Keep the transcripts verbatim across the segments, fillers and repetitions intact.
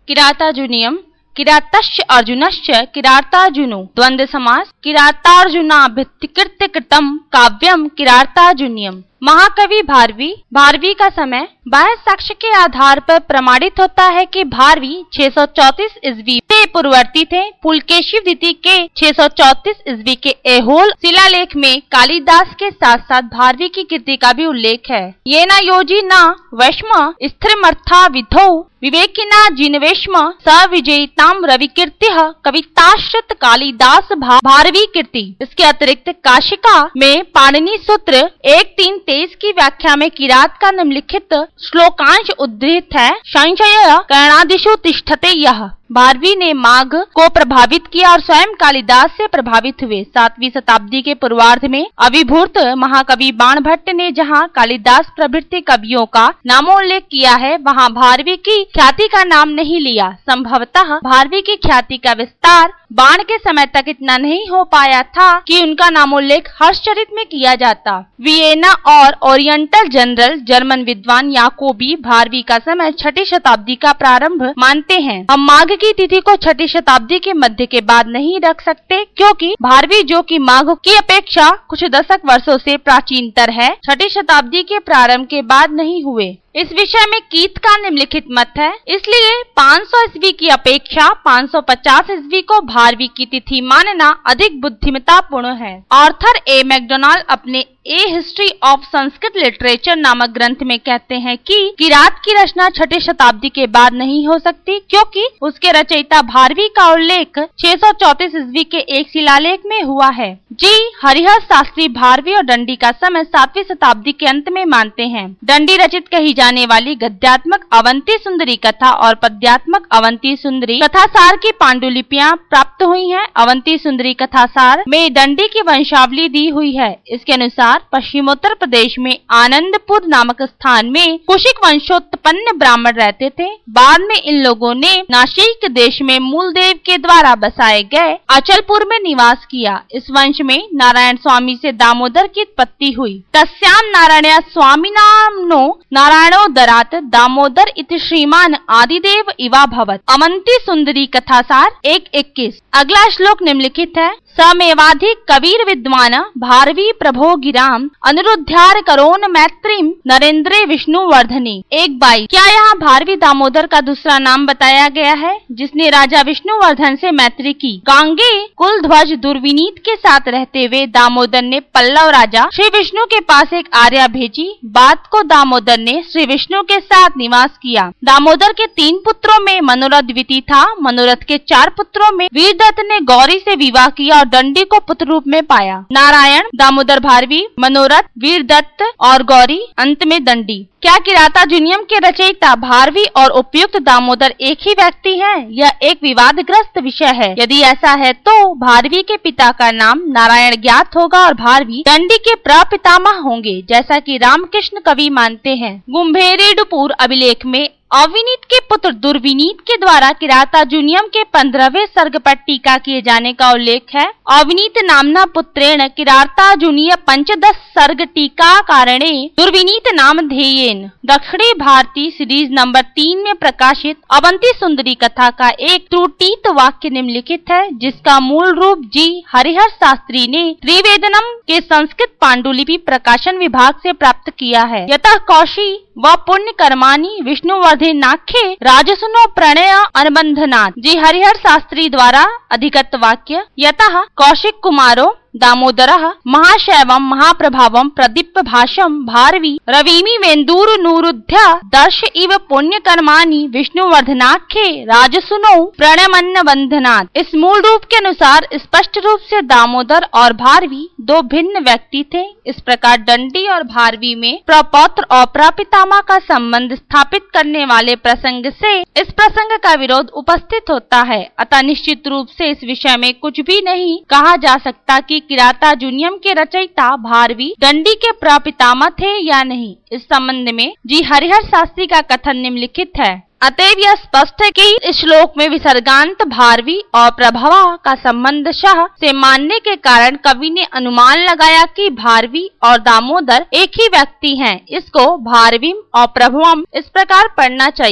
किरातार्जुनीयम, किरातश्च अर्जुनश्च किरातार्जुनो, द्वंद्व समास, किरातार्जुनाभिकृत्य कृतम काव्यम किरातार्जुनीयम। महाकवि भारवी। भारवी का समय बाह्य साक्ष्य के आधार पर प्रमाणित होता है कि भारवी छह सौ चौंतीस ईस्वी से पूर्ववर्ती थे। पुलकेशी द्वितीय के छह सौ चौंतीस ईस्वी के ऐहोल शिलालेख में कालिदास के साथ साथ भारवी की कृति का भी उल्लेख है। ये न योजी न वैष्म स्थिरमर्था विधौ विवेकिना जिनवेश्म स विजयिताम रविकीर्ति कविताश्रित कालिदास भा भारवी कीर्ति। इसके अतिरिक्त काशिका में पाणिनि सूत्र एक तीन तेईस की व्याख्या में किरात का निम्नलिखित श्लोकांश उद्धृत है। संशय कर्णादिषु तिष्ठते यह। भारवी ने माघ को प्रभावित किया और स्वयं कालिदास से प्रभावित हुए। सातवीं शताब्दी के पूर्वार्ध में अभिभूत महाकवि बाणभट्ट ने जहाँ कालिदास प्रभृति कवियों का नामोल्लेख किया है, वहाँ भारवी की ख्याति का नाम नहीं लिया। संभवतः भारवी की ख्याति का विस्तार बाण के समय तक इतना नहीं हो पाया था कि उनका नामोल्लेख हर्षचरित में किया जाता। वियना और ओरिएंटल जनरल जर्मन विद्वान याकोबी भारवी का समय छठी शताब्दी का प्रारंभ मानते हैं। हम माघ की तिथि को छठी शताब्दी के मध्य के बाद नहीं रख सकते, क्योंकि भारवी जो कि माघ की अपेक्षा कुछ दशक वर्षों से प्राचीनतर है, छठी शताब्दी के प्रारंभ के बाद नहीं हुए। इस विषय में कीथ का निम्नलिखित मत है। इसलिए पाँच सौ ईस्वी की अपेक्षा पाँच सौ पचास ईस्वी को भारवी की तिथि मानना अधिक बुद्धिमतापूर्ण है। आर्थर ए मैकडोनाल्ड अपने a history of Sanskrit literature नामक ग्रंथ में कहते हैं कि किरात की रचना छठी शताब्दी के बाद नहीं हो सकती, क्योंकि उसके रचयिता भारवी का उल्लेख छह सौ चौंतीस ईस्वी के एक शिलालेख में हुआ है। जी हरिहर शास्त्री भारवी और दंडी का समय सातवीं शताब्दी के अंत में मानते हैं। दंडी रचित कही जाने वाली गद्यात्मक अवंती सुंदरी कथा और पद्यात्मक अवंती सुंदरी कथासार की पांडुलिपियां प्राप्त हुई हैं। अवंती सुंदरी कथासार में दंडी की वंशावली दी हुई है। इसके अनुसार पश्चिमोत्तर प्रदेश में आनंदपुर नामक स्थान में कुशिक वंशोत्पन्न ब्राह्मण रहते थे। बाद में इन लोगों ने नासिक देश में मूलदेव के द्वारा बसाए गए अचलपुर में निवास किया। इस वंश में नारायण स्वामी से दामोदर की उत्पत्ति हुई। तस्याम नारायण स्वामी नामनो नारायणो दरात दामोदर इति श्रीमान आदिदेव इवा भवत। अवंती सुंदरी कथासार एक इक्कीस। अगला श्लोक निम्नलिखित है। समेवाधि कबीर विद्वान भारवी प्रभो गिराम अनुरुद्धार करोन मैत्रीम नरेंद्रे विष्णु वर्धनी। एक बाई। क्या यहाँ भारवी दामोदर का दूसरा नाम बताया गया है, जिसने राजा विष्णुवर्धन से मैत्री की। गांगे कुल ध्वज दुर्विनीत के साथ रहते हुए दामोदर ने पल्लव राजा श्री विष्णु के पास एक आर्या भेजी। बात को दामोदर ने श्री विष्णु के साथ निवास किया। दामोदर के तीन पुत्रों में मनोरथ द्वितीय था। मनोरथ के चार पुत्रों में वीरदत्त ने गौरी से विवाह किया और दंडी को पुत्र रूप में पाया। नारायण, दामोदर भारवी, मनोरथ, वीरदत्त और गौरी, अंत में दंडी। क्या किरातार्जुनीयम के रचयिता भारवी और उपयुक्त दामोदर एक ही व्यक्ति हैं? यह एक विवादग्रस्त विषय है। यदि ऐसा है तो भारवी के पिता का नाम नारायण ज्ञात होगा और भारवी दंडी के प्रपितामह होंगे, जैसा कि रामकृष्ण कवि मानते हैं। गुम्भेरेडुपुर अभिलेख में अविनीत के पुत्र दुर्विनीत के द्वारा किरातार्जुनीयम के पंद्रहवें सर्ग पर टीका किए जाने का उल्लेख है। अविनीत नामना पुत्रेण किरातार्जुनीय पंचदश सर्ग टीका कारणे दुर्विनीत नाम ध्येयेन। दक्षिणी भारती सीरीज नंबर तीन में प्रकाशित अवंती सुंदरी कथा का एक त्रुटित वाक्य निम्नलिखित है, जिसका मूल रूप जी हरिहर शास्त्री ने त्रिवेदनम के संस्कृत पांडुलिपि प्रकाशन विभाग से प्राप्त किया है। यतः कौशी व पुण्य कर्माणि विष्णुवर्धनाख्ये राजसुनो प्रणय अनुबंधनात्। जी हरिहर शास्त्री द्वारा अधिगत वाक्य। यतः कौशिक कुमारो दामोदरः महाशैवं महाप्रभावं प्रदीप्त भाषं भारवी रविमी वेन्दूरनुरुध्य दर्श इव पुण्य कर्माणि विष्णुवर्धनाख्ये राजसुनो प्रणयमन्न बंधनात्। इस मूल रूप के अनुसार स्पष्ट रूप से दामोदर और भारवी दो भिन्न व्यक्ति थे। इस प्रकार दंडी और भारवी में प्रपौत्र और प्रपितामह का संबंध स्थापित करने वाले प्रसंग से इस प्रसंग का विरोध उपस्थित होता है। अतः निश्चित रूप से इस विषय में कुछ भी नहीं कहा जा सकता कि किरातार्जुनीयम के रचयिता भारवी दंडी के प्रपितामह थे या नहीं। इस संबंध में जी हरिहर शास्त्री का कथन निम्नलिखित है। अतएव यह स्पष्ट है कि इस श्लोक में विसर्गांत भारवी और प्रभवा का संबंध शह से मानने के कारण कवि ने अनुमान लगाया कि भारवी और दामोदर एक ही व्यक्ति हैं। इसको भारवीम और प्रभवम इस प्रकार पढ़ना चाहिए।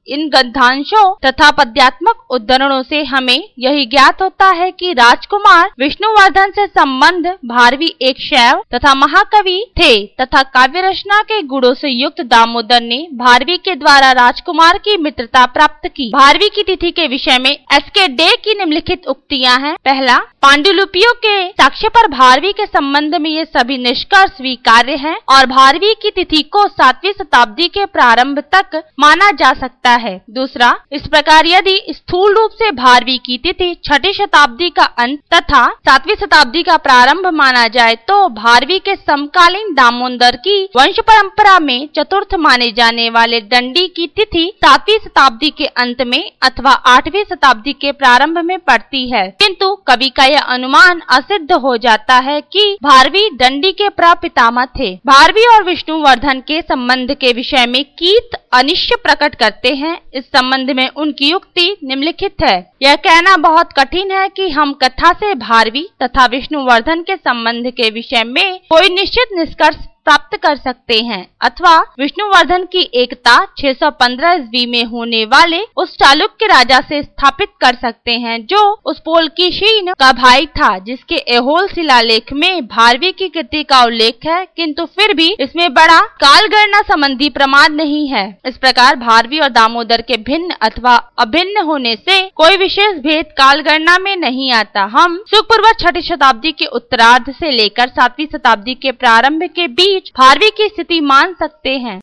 इन गद्यांशों तथा पद्यात्मक उद्धरणों से हमें यही ज्ञात होता है कि राजकुमार विष्णुवर्धन से संबंध भारवी एक शैव तथा महाकवि थे तथा काव्य रचना के गुणों से युक्त दामोदर ने भारवी के द्वारा राजकुमार की मित्रता प्राप्त की। भारवी की तिथि के विषय में एस के डे की निम्नलिखित उक्तियां हैं। पहला, पांडुलिपियों के साक्ष्य पर भारवी के संबंध में ये सभी निष्कर्ष स्वीकार्य हैं और भारवी की तिथि को सातवीं शताब्दी के प्रारंभ तक माना जा सकता है। दूसरा, इस प्रकार यदि स्थूल रूप से भारवी की तिथि छठी शताब्दी का अंत तथा सातवीं शताब्दी का प्रारंभ माना जाए तो भारवी के समकालीन दामोदर की वंश परंपरा में चतुर्थ माने जाने वाले दंडी की तिथि सातवीं शताब्दी के अंत में अथवा आठवीं शताब्दी के प्रारंभ में पड़ती है, किंतु कवि का यह अनुमान असिद्ध हो जाता है कि भारवी दंडी के प्रपितामह थे। भारवी और विष्णुवर्धन के संबंध के विषय में कीट अनिश्चय प्रकट करते हैं। इस संबंध में उनकी युक्ति निम्नलिखित है। यह कहना बहुत कठिन है कि हम कथा से भारवी तथा विष्णुवर्धन के संबंध के विषय में कोई निश्चित निष्कर्ष प्राप्त कर सकते हैं अथवा विष्णुवर्धन की एकता छह सौ पंद्रह ईस्वी में होने वाले उस चालुक्य राजा से स्थापित कर सकते हैं जो उस पुलकेशिन का भाई था, जिसके ऐहोल शिलालेख में भारवी की कृति का उल्लेख है, किंतु फिर भी इसमें बड़ा कालगणना संबंधी प्रमाण नहीं है। इस प्रकार भारवी और दामोदर के भिन्न अथवा अभिन्न होने से कोई विशेष भेद कालगणना में नहीं आता। हम सुखपूर्व छठी शताब्दी के उत्तरार्ध से लेकर सातवीं शताब्दी के प्रारंभ के बीच भारवी की स्थिति मान सकते हैं।